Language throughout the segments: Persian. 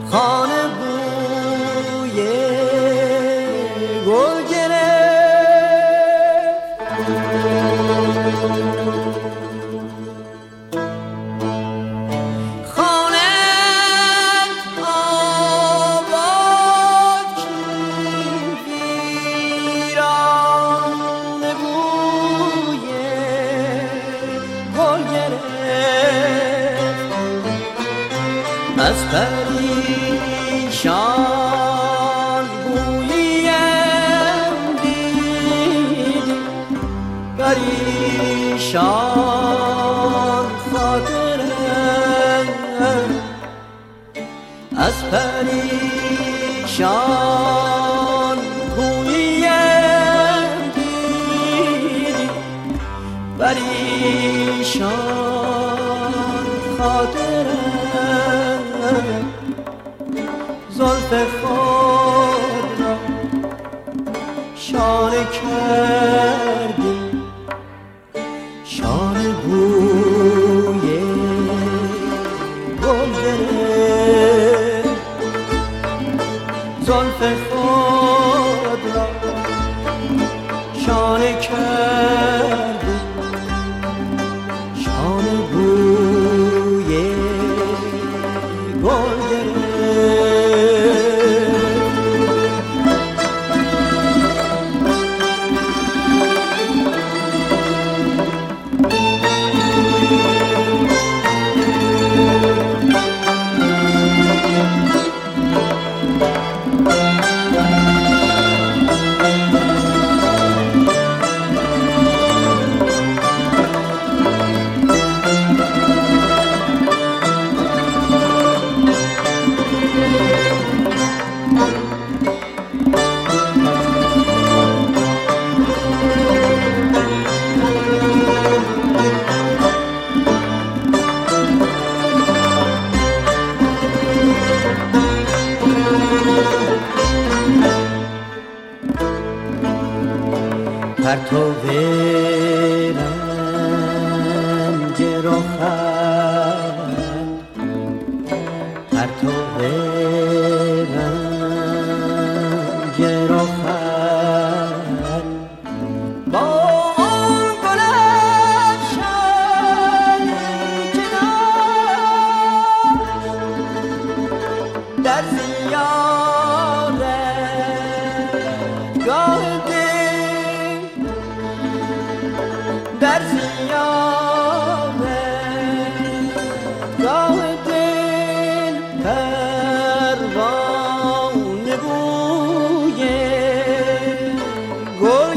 خانه بوی گل از پریشان بویم دیدی پریشان خاطرم از پریشان بویم دیدی پریشان خاطرم زلف خود را شانه کردی شانه بوی گل گرفت زلف خود را شانه کردی شانه بوی گل پرتو رنج رخت پرتو رنج رخت با اون گل افشانی که داشت در زیارتگاه در زیارتگاه دل پروانه بوی گل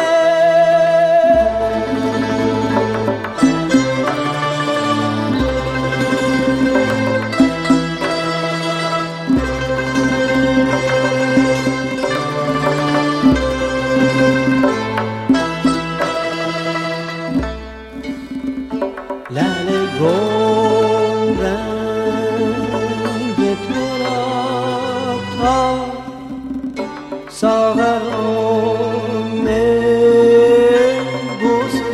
لعل گل رنگ تو را تا ساغران بوسه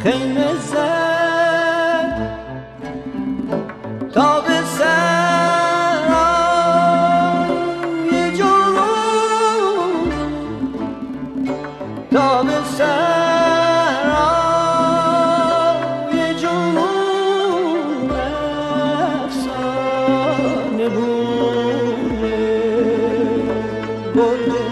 خیمه زد تا به سرای جنون، تا به سرای جنون افسانه بوده برده.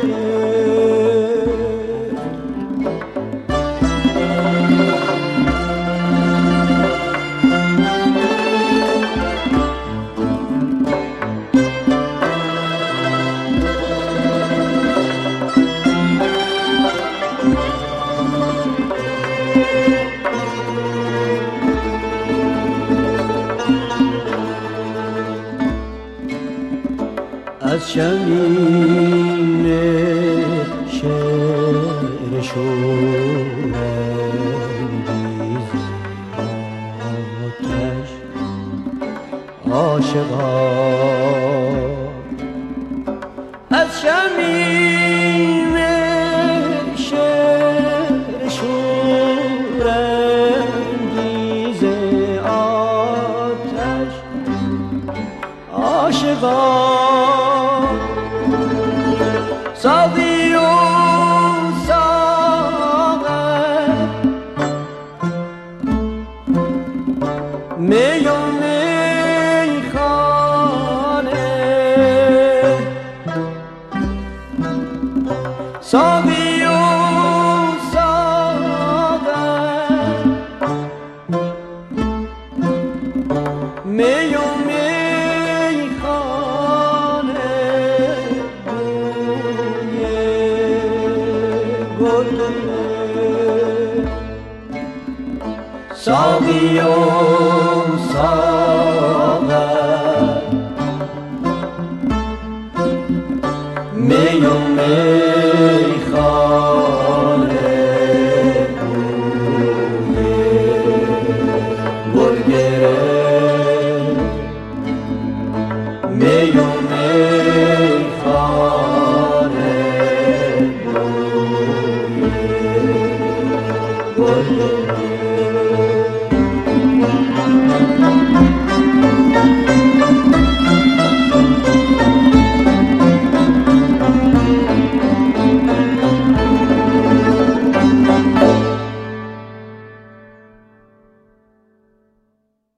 از شمیم شعر شورانگیز آتش عاشقان، از شمیم شعر شورانگیز آتش عاشقان، ساقی و ساغر می و میخانه، ساقی و ساغر می و ساقی و ساغر می و میخانه، بوی گل گرفت می و میخانه، بوی گل گرفت.